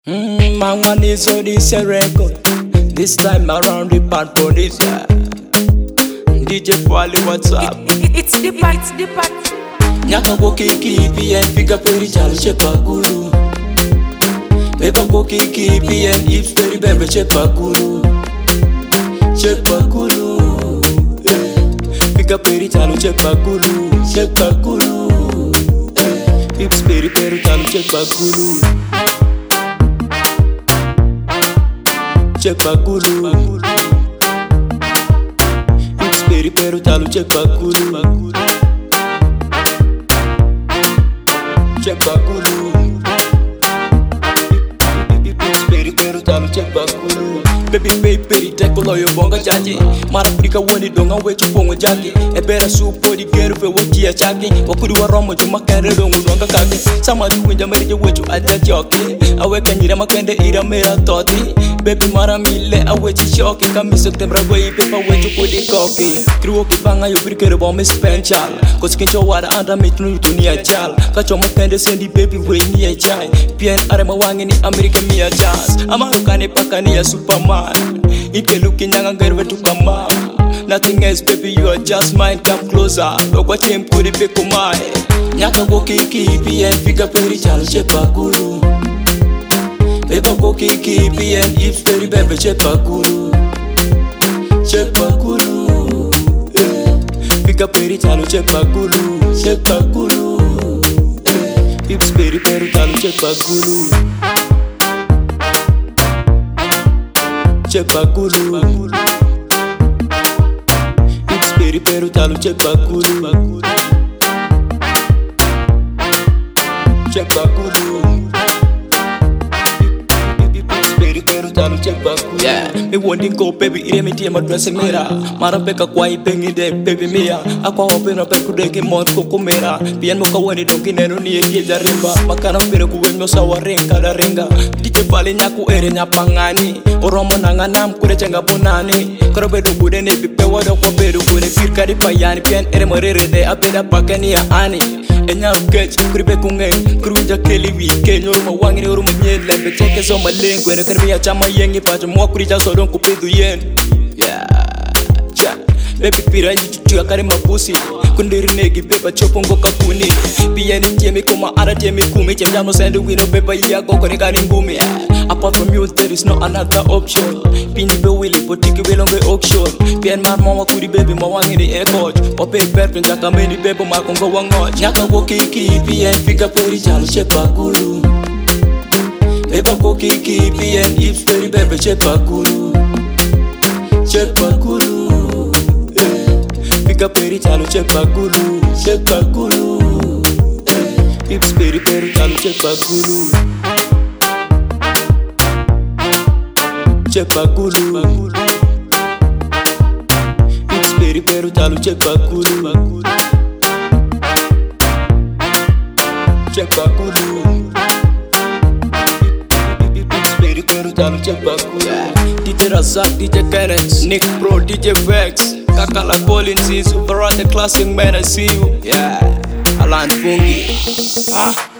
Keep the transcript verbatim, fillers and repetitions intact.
Mm, my one is on this a record. This time around the part for this uh, D J Fally, what's up? It's the part, it's the part. Nyaka go kiki P and pick up very jalo chepa guru. Pepa go kiki P and hips very bebe chepa guru. Chepa guru. Pick up very jalo chepa guru. Chepa guru. Hips very very jalo chepa guru. Check bagulu, it's very pero talo check bagulu, check bagulu, it's very pero talo check bagulu. Baby baby baby take below your bonga jaji. Marafrika woni donga wetu bongo jaki. Ebera supo di geru fe woki ya chaki. Wakuri wa romo juma kere dongo donga kaki. Sama juwinja merije wetu aja joki. Aweka nyira makende ira mera toti. Baby mara mile awechi shoki. Kami september wei pepa wetu kudi koki. Kriwo kibanga yo brikere bombe spenchal. Kosikincho wada anda mitunu dunia jal. Kacho makende sendi baby wei ni ya jai. Pien arema wangi ni Amerika miya jazz. Amarukane pakani ya superman. Ike looking young and get to come on. Nothing else, baby, you are just mine. Come closer. Look what you put it back on my. Nyaka go kiki P and pick up very jalo chepa guru. Pepa go kiki P and hips very bebe chepa guru. Chepa guru. Pick up very jalo chepa guru. Chepa guru. Hips very very jalo chepa guru. Check bagulu, it's very pero talo check bagulu, check bagulu, it's very pero talo check bagulu. Yeah, me wanting go baby, ire me tia dressing mera. Mara peka kwai pengi de baby mia. Aqua open up peku de ke mon koko mera. Pian mo kawani donki neno ni eki jarimba. Makana pere ku wenyo sawarenga da renga. D J Fally nyaku ere nyapangani. Oromo nanganam kure chenga bunani. Krobe du kude ne pipe wado kwa bedu kude firka di payani. Pian ere morere de apeda pakani ya ani. Enya ukech kuribe kunge Kruja keli wike Nyoruma wangi ni uruma nyele Becheke so malengu Ere karmi ya chama yengi Pacho mwa kurija so don kupidu yen Yeah Cha Baby pira njichuchu ya kari mapusi Kundiri negi beba chopongo kapuni Pia ni tiemi kuma ara tiemi kumi Chemjano sendu wino beba iya koko ni kani ngumi Apart from you there is no another option Pini be willy potiki wilongo auction Pien mar mama kuri baby mawangi ni e-coach Ope perpin chaka meni bebo makongo wangoch Nyaka go kiki pien pika peri jalo chepa guru Beba go kiki pien hips peri bebe chepa guru Chepa guru Pika peri jalo chepa guru Chepa guru Hips peri peri jalo chepa guru Check bagulu, it's very pero talo check bagulu, check bagulu, it's very pero talo check bagulu. D J Razak, D J Kenneth, Nick Pro, D J Vex, Kakala Collins, Super the classic man I see you, yeah, Alan Fungi, ah.